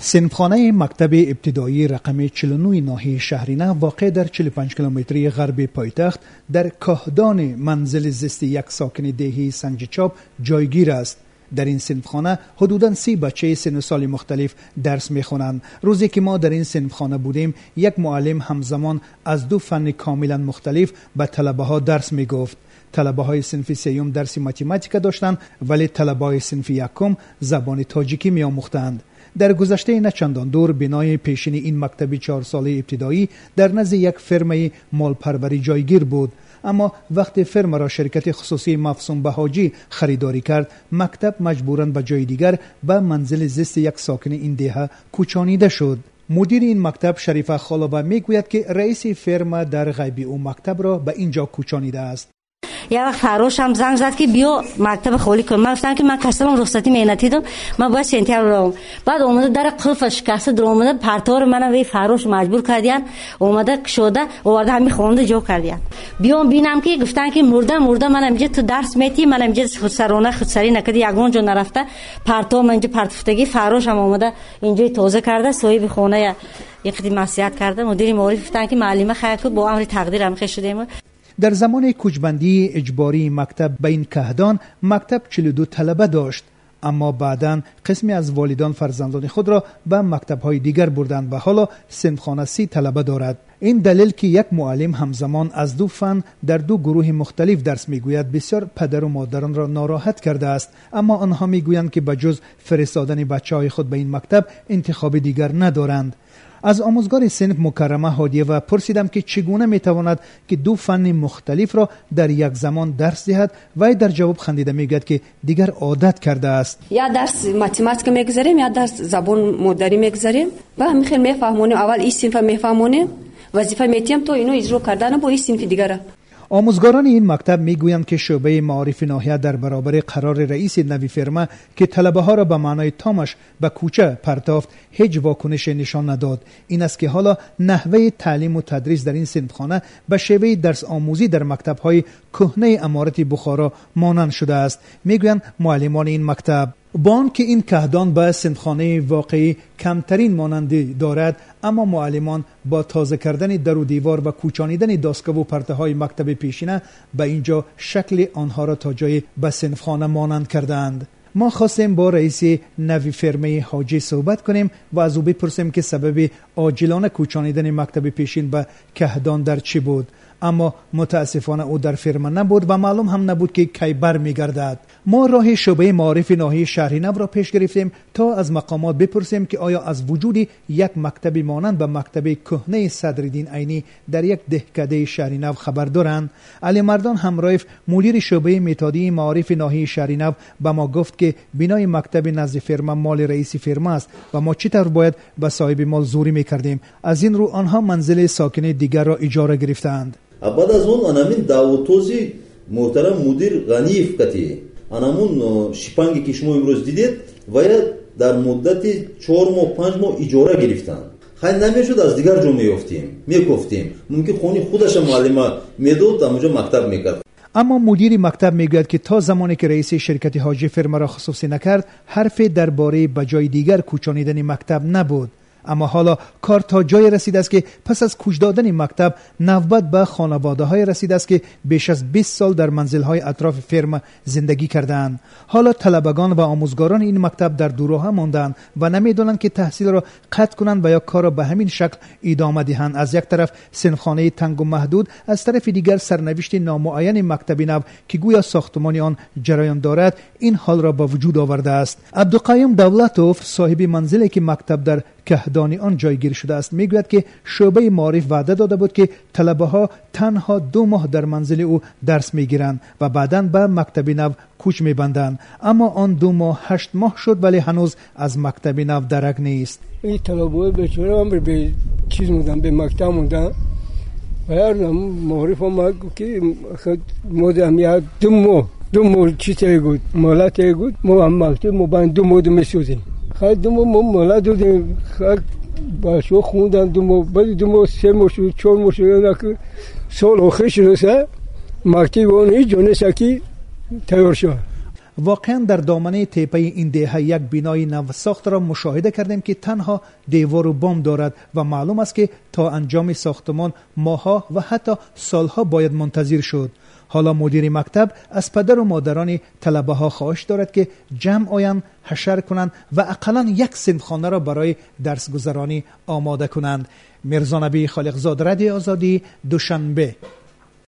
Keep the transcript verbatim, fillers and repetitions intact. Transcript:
صنفخانه مکتب ابتدایی رقم چهل و نه ناحیه شهرینه واقع در چهل و پنج کیلومتری غرب پایتخت در کاهدان منزل زیست یک ساکن دهی سنجچاب جایگیر است. در این صنفخانه حدوداً سی بچه سن و سال مختلف درس میخوانند. روزی که ما در این صنفخانه بودیم، یک معلم همزمان از دو فن کاملا مختلف به طلبه ها درس میگفت. طلبه های صنف سیوم درس متماتیک داشتند، ولی طلبه های صنف یکم زبان تاجیکی می آموختند. در گذشته نه چندان دور بنای پیشین این مکتب چهار ساله ابتدایی در نزد یک فرمه مالپروری جایگیر بود، اما وقتی فرم را شرکت خصوصی مفصوم بهاجی خریداری کرد، مکتب مجبوراً به جای دیگر به منزل زیست یک ساکن این دهه کوچانیده شد. مدیر این مکتب شریفه خالابه میگوید که رئیس فرم در غیبی او مکتب را به اینجا کوچانیده است. یه وقت فروش هم زنگ زد که بیا مکتب خالی کن. من گفتم که من کسلم رخصتی مهنتی دارم، من باید سنتر رو. بعد اومده در قفل شکسته در اومده پرتور منو وی فروش مجبور کردین، اومده شده آورده همین خونده جو کردین. بیام ببینم که گفتن که مرده مرده من اینجا تو درس میتی، من اینجا خودسرانه خودسری نکردی، یگون جو نرفته پرتور من اینجا پرتفتگی فروش هم اومده اینجا توزیع کرده، صاحب خونه یک خدی مسئولیت کرده. مدیر معرف گفتن که معلم خیر کو با امر تقدیر هم خیر شدیم. در زمان کوچبندی اجباری مکتب به این کهدان، مکتب چهل و دو طلبه داشت، اما بعداً قسمی از والدان فرزندان خود را به مکتب‌های دیگر بردند و حالا صنفخانه سی طلبه دارد. این دلیل که یک معلم همزمان از دو فن در دو گروه مختلف درس میگوید بسیار پدر و مادران را ناراحت کرده است، اما آنها میگویند که بجز فرستادن بچه‌های خود به این مکتب انتخاب دیگر ندارند. از آموزگار صنف مکرمه هادیه و پرسیدم که چگونه میتواند که دو فن مختلف را در یک زمان درس دهد و در جواب خندیده میگوید که دیگر عادت کرده است. یا درس متماتیک میگذاریم یا درس زبان مادری میگذاریم و همین میفهمونیم. اول این صنف میفهمونیم، وظیفه میتیم تو اینو اجرا کردن با این صنف دیگره. آموزگاران این مکتب میگویند که شعبه معارف ناحیه در برابر قرار رئیس نوی فرما که طلبه ها را به معنای تامش به کوچه پرتافت هیچ واکنش نشان نداد. این است که حالا نحوه تعلیم و تدریس در این صنفخانه به شیوه درس آموزی در مکتب های کهنه امارت بخارا مانند شده است. میگویند معلمان این مکتب با آنکه این کهدان به صنفخانه واقعی کمترین مانندی دارد، اما معلمان با تازه کردن در و دیوار و کوچانیدن داسکه و پرته های مکتب پیشینه به اینجا شکل آنها را تا جای به صنفخانه مانند کردند. ما خواستیم با رئیس نوی فرمه حاجی صحبت کنیم و از او بپرسیم که سبب عاجلانه کوچانیدن مکتب پیشین به کهدان در چی بود، اما متاسفانه او در فرما نبود و معلوم هم نبود که کی بر میگردد. ما راه شعبه معارف ناحیه شهرینه را پیش گرفتیم تا از مقامات بپرسیم که آیا از وجود یک مکتب مانند به مکتب کهنه صدرالدین عینی در یک دهکده شهرینه خبر دارند. علی مردان همرایف مدیر شعبه معتادی معارف ناحیه شهرینه به ما گفت که بنای مکتب نزد فرما مال رئیس فرما است و ما چطور باید به صاحب مال زوری میکردیم. از این رو آنها منزل ساکن دیگر را اجاره گرفتند. بعد از اون انامین داوتوزی محترم مدیر غنیف کتی انامون شیپانگی که شما امروز دیدید باید در مدت چهار ماه پنج ماه اجاره گرفتن. خیلی نمیشد از دیگر جو میافتیم میگفتیم ممکن خونی خودش معلم میداد اونجا مکتب میکرد. اما مدیر مکتب میگوید که تا زمانی که رئیس شرکت حاجی فرما را خصوصی نکرد، حرفی درباره به جای دیگر کوچانیدن مکتب نبود. اما حالا کار تا جای رسیده است که پس از کوچ دادن مکتب نوبت به خانواده های رسیده است که بیش از بیست سال در منزل های اطراف فرم زندگی کردند. حالا طلبگان و آموزگاران این مکتب در دوراها ماندند و نمیدونند که تحصیل را قطع کنند و یا کار را به همین شکل ادامه دهند. از یک طرف صنفخانه تنگ و محدود، از طرف دیگر سرنوشت نامعین مکتب نو که گویا ساختمان آن جریان دارد این حال را به وجود آورده است. عبدالقیوم دولتوف صاحب منزلی که مکتب در کهدانی آن جایگیر شده است میگوید که شعبه معارف وعده داده بود که طلبه ها تنها دو ماه در منزل او درس میگیرند و بعداً به مکتب نو کوچ میبندند، اما آن دو ماه هشت ماه شد ولی هنوز از مکتب نو درک نیست. این طلبه بیچاره هم به چیز موندن، به مکتب موندن و هر معارف هم که مودم یا دو ماه دو ماه چی تگود مالت تگود ما هم مکتب ما بند دو ماه میسوزیم. خیلی دو ماه مالت دادیم، خیلی باشو خوندن دو ماه، بعد دو ماه سه ماه شد چهار ماه شد که سال آخرش رسه مکتب اون هیچ جانه سکی تیار شد. واقعا در دامنه تپه این دهه یک بینای نو ساخت را مشاهده کردیم که تنها دیوار و بام دارد و معلوم است که تا انجام ساختمان ماه‌ها و حتی سالها باید منتظر شد. حالا مدیر مکتب از پدر و مادران طلبه ها خواهش دارد که جمع آیند، حشر کنند و اقلا یک صنفخانه را برای درس گذرانی آماده کنند. میرزا نبی خالقزاد، رادیو آزادی، دوشنبه.